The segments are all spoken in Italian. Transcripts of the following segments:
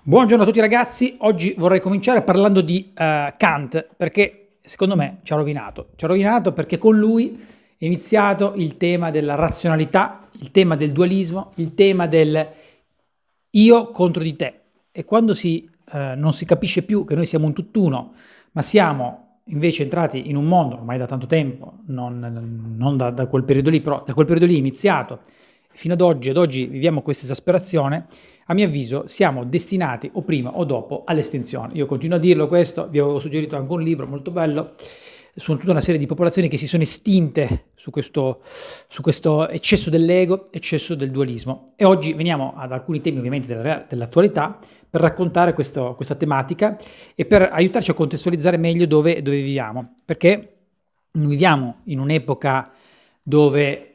Buongiorno a tutti ragazzi, oggi vorrei cominciare parlando di Kant perché secondo me ci ha rovinato perché con lui è iniziato il tema della razionalità, il tema del dualismo, il tema del io contro di te e quando non si capisce più che noi siamo un tutt'uno, ma siamo invece entrati in un mondo ormai da tanto tempo, non da quel periodo lì, però da quel periodo lì è iniziato fino ad oggi viviamo questa esasperazione, a mio avviso siamo destinati o prima o dopo all'estinzione. Io continuo a dirlo questo, vi avevo suggerito anche un libro molto bello, su tutta una serie di popolazioni che si sono estinte su questo eccesso dell'ego, eccesso del dualismo. E oggi veniamo ad alcuni temi ovviamente dell'attualità per raccontare questa tematica e per aiutarci a contestualizzare meglio dove viviamo, perché viviamo in un'epoca dove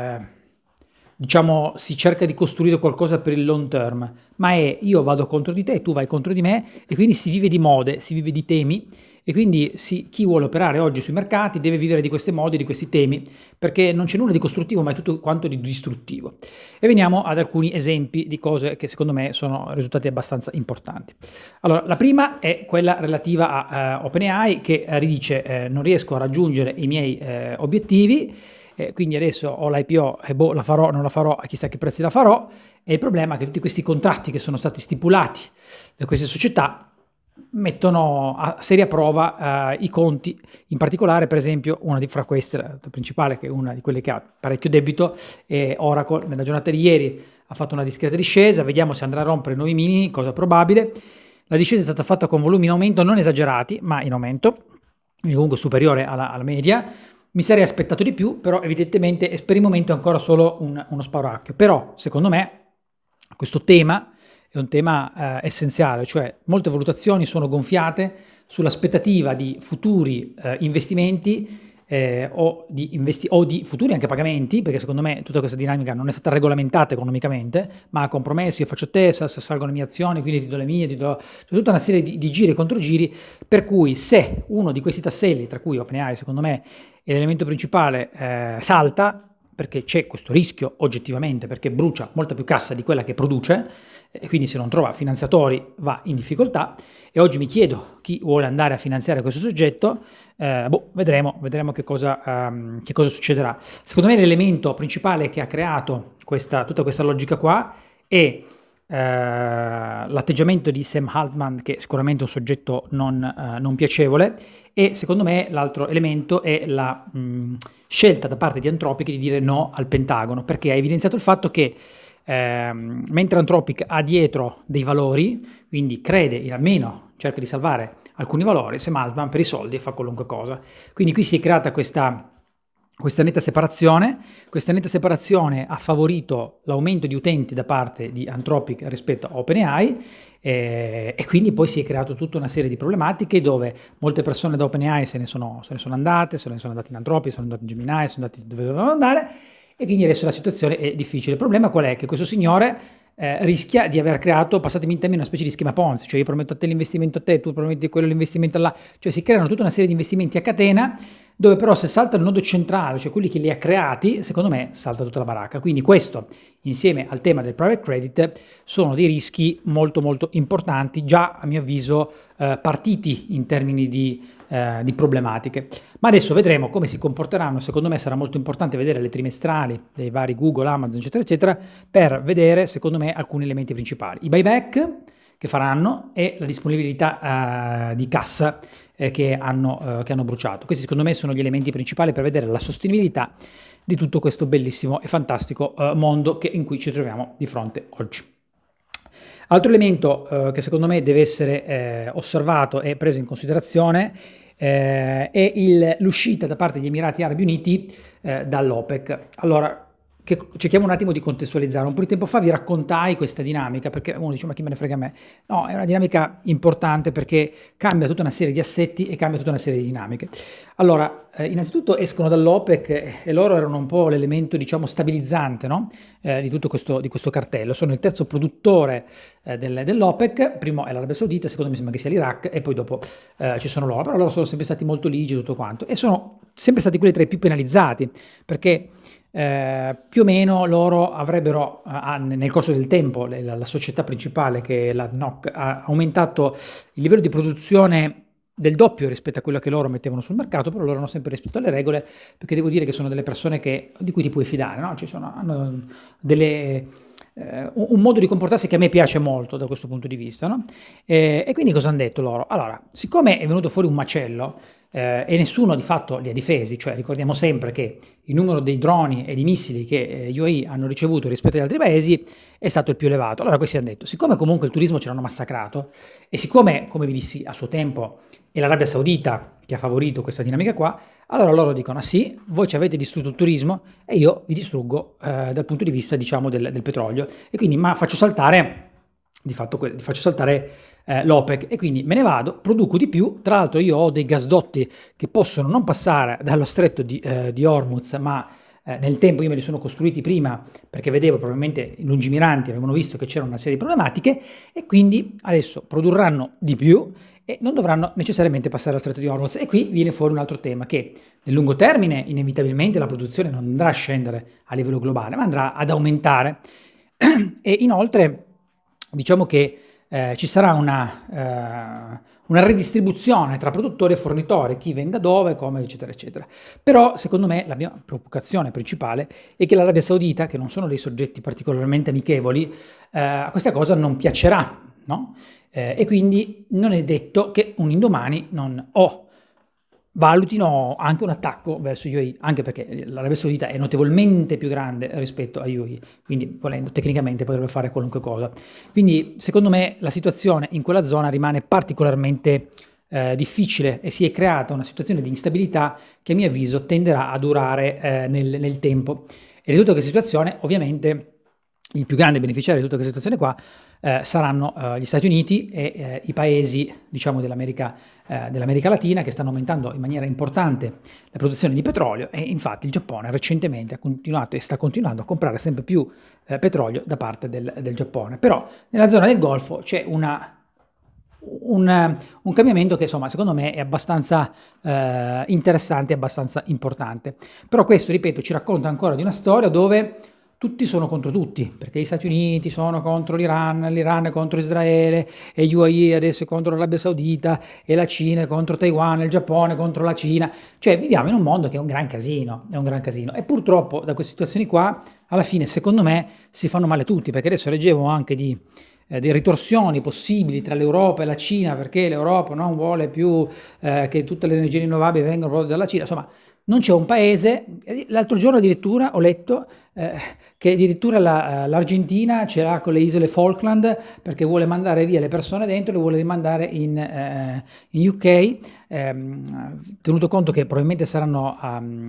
diciamo si cerca di costruire qualcosa per il long term, ma è io vado contro di te, tu vai contro di me e quindi si vive di mode, si vive di temi e quindi chi vuole operare oggi sui mercati deve vivere di queste mode, di questi temi, perché non c'è nulla di costruttivo, ma è tutto quanto di distruttivo. E veniamo ad alcuni esempi di cose che secondo me sono risultati abbastanza importanti. Allora, la prima è quella relativa a OpenAI che ridice non riesco a raggiungere i miei obiettivi, quindi adesso ho l'IPO e la farò, non la farò, a chissà che prezzi la farò, e il problema è che tutti questi contratti che sono stati stipulati da queste società mettono a seria prova i conti, in particolare per esempio una fra queste, la principale, che è una di quelle che ha parecchio debito, è Oracle. Nella giornata di ieri ha fatto una discreta discesa, vediamo se andrà a rompere nuovi minimi, cosa probabile. La discesa è stata fatta con volumi in aumento, non esagerati, ma in aumento, quindi comunque superiore alla media. Mi sarei aspettato di più, però evidentemente per il momento è ancora solo uno spauracchio. Però, secondo me, questo tema è un tema essenziale, cioè molte valutazioni sono gonfiate sull'aspettativa di futuri investimenti o di futuri anche pagamenti, perché secondo me tutta questa dinamica non è stata regolamentata economicamente, ma a compromessi, io faccio a te, se salgono le mie azioni, quindi ti do le mie, c'è tutta una serie di giri e controgiri, per cui se uno di questi tasselli, tra cui OpenAI secondo me è l'elemento principale, salta, perché c'è questo rischio oggettivamente, perché brucia molta più cassa di quella che produce, e quindi se non trova finanziatori va in difficoltà, e oggi mi chiedo chi vuole andare a finanziare questo soggetto, vedremo che cosa succederà. Secondo me l'elemento principale che ha creato tutta questa logica qua è l'atteggiamento di Sam Altman, che è sicuramente un soggetto non piacevole, e secondo me l'altro elemento è la scelta da parte di Anthropic di dire no al Pentagono, perché ha evidenziato il fatto che mentre Anthropic ha dietro dei valori, quindi crede, almeno cerca di salvare alcuni valori, Sam Altman per i soldi fa qualunque cosa. Quindi qui si è creata questa netta separazione. Questa netta separazione ha favorito l'aumento di utenti da parte di Anthropic rispetto a OpenAI, e quindi poi si è creato tutta una serie di problematiche dove molte persone da OpenAI se ne sono andate in Anthropic, sono andate in Gemini, sono andati dove dovevano andare, e quindi adesso la situazione è difficile. Il problema qual è? Che questo signore rischia di aver creato, passatemi in termini, una specie di schema Ponzi, cioè io prometto a te l'investimento a te, tu prometti quello l'investimento là, cioè si creano tutta una serie di investimenti a catena, dove però se salta il nodo centrale, cioè quelli che li ha creati, secondo me salta tutta la baracca. Quindi questo, insieme al tema del private credit, sono dei rischi molto molto importanti, già a mio avviso partiti in termini di problematiche. Ma adesso vedremo come si comporteranno. Secondo me sarà molto importante vedere le trimestrali dei vari Google, Amazon, eccetera, eccetera, per vedere, secondo me, alcuni elementi principali. I buyback che faranno e la disponibilità di cassa che hanno bruciato. Questi secondo me sono gli elementi principali per vedere la sostenibilità di tutto questo bellissimo e fantastico mondo in cui ci troviamo di fronte oggi. Altro elemento che secondo me deve essere osservato e preso in considerazione è l'uscita da parte degli Emirati Arabi Uniti dall'OPEC. Allora, cerchiamo un attimo di contestualizzare. Un po' di tempo fa vi raccontai questa dinamica, perché uno dice ma chi me ne frega a me? No, è una dinamica importante perché cambia tutta una serie di assetti e cambia tutta una serie di dinamiche. Allora, innanzitutto escono dall'OPEC e loro erano un po' l'elemento, diciamo, stabilizzante, no? Di tutto questo cartello. Sono il terzo produttore dell'OPEC, primo è l'Arabia Saudita, secondo me sembra che sia l'Iraq e poi dopo ci sono loro, però loro sono sempre stati molto ligi tutto quanto e sono sempre stati quelli tra i più penalizzati perché più o meno loro avrebbero, nel corso del tempo, la società principale che è la NOC ha aumentato il livello di produzione del doppio rispetto a quello che loro mettevano sul mercato, però loro hanno sempre rispettato le regole, perché devo dire che sono delle persone di cui ti puoi fidare, no? Hanno un modo di comportarsi che a me piace molto da questo punto di vista, no? E quindi cosa hanno detto loro? Allora, siccome è venuto fuori un macello e nessuno di fatto li ha difesi, cioè ricordiamo sempre che il numero dei droni e di missili che gli UAE hanno ricevuto rispetto agli altri paesi è stato il più elevato. Allora questi hanno detto, siccome comunque il turismo ce l'hanno massacrato e siccome, come vi dissi a suo tempo, è l'Arabia Saudita che ha favorito questa dinamica qua, allora loro dicono, ah sì, voi ci avete distrutto il turismo e io vi distruggo dal punto di vista, diciamo, del petrolio. E quindi faccio saltare, di fatto, faccio saltare l'OPEC e quindi me ne vado, produco di più. Tra l'altro io ho dei gasdotti che possono non passare dallo stretto di Hormuz, ma nel tempo io me li sono costruiti prima perché vedevo probabilmente i lungimiranti, avevano visto che c'era una serie di problematiche e quindi adesso produrranno di più e non dovranno necessariamente passare allo stretto di Hormuz. E qui viene fuori un altro tema, che nel lungo termine inevitabilmente la produzione non andrà a scendere a livello globale, ma andrà ad aumentare. E inoltre diciamo che ci sarà una redistribuzione tra produttori e fornitori, chi vende dove, come, eccetera, eccetera. Però, secondo me, la mia preoccupazione principale è che l'Arabia Saudita, che non sono dei soggetti particolarmente amichevoli, a questa cosa non piacerà, no? E quindi non è detto che un indomani non valutino anche un attacco verso gli UAE, anche perché l'Arabia Saudita è notevolmente più grande rispetto agli UAE, quindi volendo tecnicamente potrebbe fare qualunque cosa. Quindi secondo me la situazione in quella zona rimane particolarmente difficile e si è creata una situazione di instabilità che a mio avviso tenderà a durare nel tempo. E di tutta questa situazione ovviamente il più grande beneficiario di tutta questa situazione qua saranno gli Stati Uniti e i paesi, diciamo, dell'America Latina, che stanno aumentando in maniera importante la produzione di petrolio, e infatti il Giappone recentemente ha continuato e sta continuando a comprare sempre più petrolio da parte del Giappone. Però nella zona del Golfo c'è un cambiamento che insomma secondo me è abbastanza interessante e abbastanza importante. Però questo, ripeto, ci racconta ancora di una storia dove tutti sono contro tutti, perché gli Stati Uniti sono contro l'Iran è contro Israele, e gli UAE adesso è contro l'Arabia Saudita, e la Cina è contro Taiwan, e il Giappone contro la Cina. Cioè viviamo in un mondo che è un gran casino, E purtroppo da queste situazioni qua, alla fine, secondo me, si fanno male tutti, perché adesso leggevo anche di ritorsioni possibili tra l'Europa e la Cina, perché l'Europa non vuole più che tutte le energie rinnovabili vengano prodotte dalla Cina. Insomma, non c'è un paese. L'altro giorno addirittura ho letto che addirittura l'Argentina ce l'ha con le isole Falkland perché vuole mandare via le persone dentro, le vuole rimandare in UK, tenuto conto che probabilmente saranno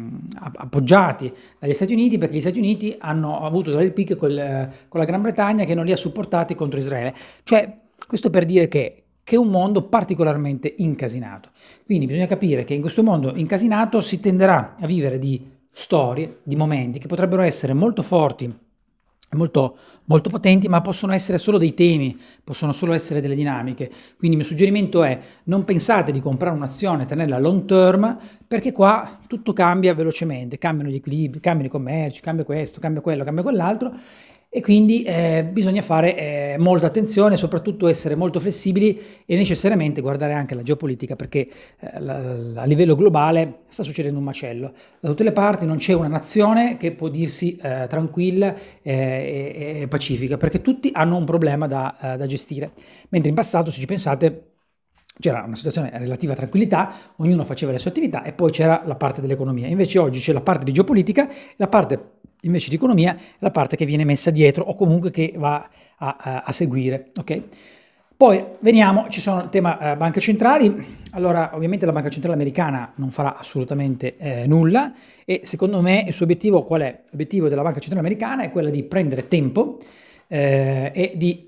appoggiati dagli Stati Uniti, perché gli Stati Uniti hanno avuto delle picche con la Gran Bretagna che non li ha supportati contro Israele. Cioè, questo per dire che è un mondo particolarmente incasinato. Quindi bisogna capire che in questo mondo incasinato si tenderà a vivere di storie, di momenti che potrebbero essere molto forti, molto, molto potenti, ma possono essere solo dei temi, possono solo essere delle dinamiche. Quindi il mio suggerimento è: non pensate di comprare un'azione e tenerla long term, perché qua tutto cambia velocemente, cambiano gli equilibri, cambiano i commerci, cambia questo, cambia quello, cambia quell'altro. E quindi bisogna fare molta attenzione, soprattutto essere molto flessibili e necessariamente guardare anche la geopolitica, perché a livello globale sta succedendo un macello. Da tutte le parti non c'è una nazione che può dirsi tranquilla e pacifica, perché tutti hanno un problema da gestire. Mentre in passato, se ci pensate, c'era una situazione relativa tranquillità, ognuno faceva le sue attività e poi c'era la parte dell'economia. Invece oggi c'è la parte di geopolitica, la parte invece di economia, la parte che viene messa dietro o comunque che va a seguire. Ok? Poi veniamo, ci sono il tema banche centrali. Allora, ovviamente la banca centrale americana non farà assolutamente nulla, e secondo me il suo obiettivo qual è? L'obiettivo della banca centrale americana è quello di prendere tempo e di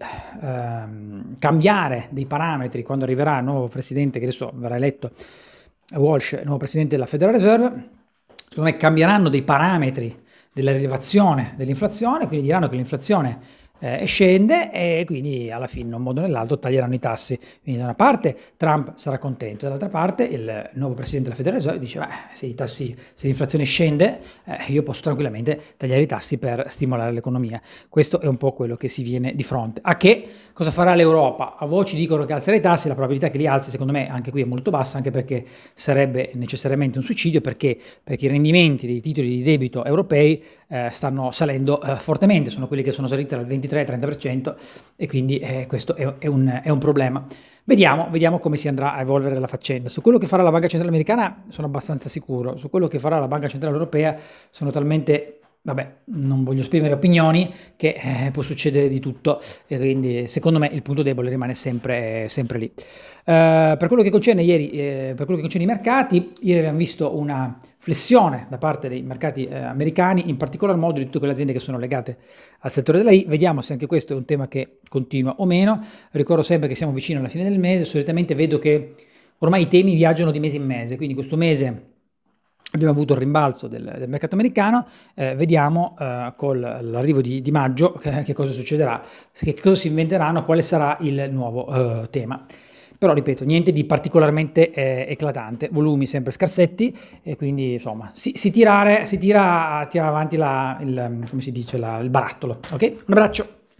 cambiare dei parametri quando arriverà il nuovo presidente, che adesso verrà eletto, Walsh, il nuovo presidente della Federal Reserve. Secondo me cambieranno dei parametri della rilevazione dell'inflazione, quindi diranno che l'inflazione e scende, e quindi alla fine in un modo o nell'altro taglieranno i tassi. Quindi da una parte Trump sarà contento, dall'altra parte il nuovo presidente della Federal Reserve dice: se l'inflazione scende, io posso tranquillamente tagliare i tassi per stimolare l'economia. Questo è un po' quello che si viene di fronte. A che cosa farà l'Europa? A voci dicono che alzerà i tassi, la probabilità che li alzi secondo me anche qui è molto bassa, anche perché sarebbe necessariamente un suicidio, perché i rendimenti dei titoli di debito europei stanno salendo fortemente, sono quelli che sono saliti dal 23-30%, e quindi questo è un problema. Vediamo come si andrà a evolvere la faccenda. Su quello che farà la Banca Centrale Americana sono abbastanza sicuro, su quello che farà la Banca Centrale Europea sono talmente... Vabbè, non voglio esprimere opinioni, che può succedere di tutto, e quindi secondo me il punto debole rimane sempre lì. Per quello che concerne ieri, per quello che concerne i mercati, ieri abbiamo visto una flessione da parte dei mercati americani, in particolar modo di tutte quelle aziende che sono legate al settore della I. Vediamo se anche questo è un tema che continua o meno. Ricordo sempre che siamo vicini alla fine del mese, solitamente vedo che ormai i temi viaggiano di mese in mese, quindi questo mese abbiamo avuto il rimbalzo del mercato americano, vediamo con l'arrivo di maggio che cosa succederà, che cosa si inventeranno, quale sarà il nuovo tema. Però ripeto, niente di particolarmente eclatante, volumi sempre scarsetti, e quindi insomma si tira avanti come si dice, il barattolo. Ok? Un abbraccio!